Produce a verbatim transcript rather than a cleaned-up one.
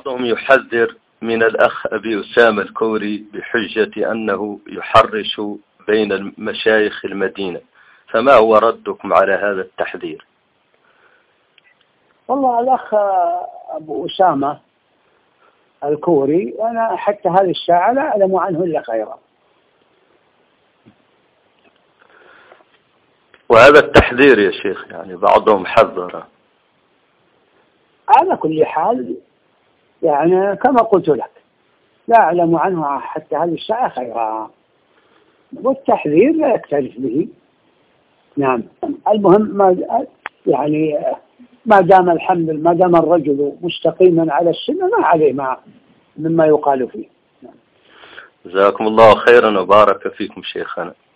بعضهم يحذر من الأخ أبي أسامة الكوري بحجة أنه يحرش بين مشايخ المدينة، فما هو ردكم على هذا التحذير؟ والله الأخ أبو أسامة الكوري أنا حتى هذه الساعة لا أعلم عنه إلا خيرا. وهذا التحذير يا شيخ يعني بعضهم حذر. على كل حال يعني كما قلت لك لا أعلم عنه حتى هذه الساعة خيرا، والتحذير لا يكترث به. نعم، المهم ما يعني ما دام الحمد ما دام الرجل مستقيما على السنة ما عليه ما مما يقال فيه. جزاكم الله خيرا وبارك فيكم شيخنا.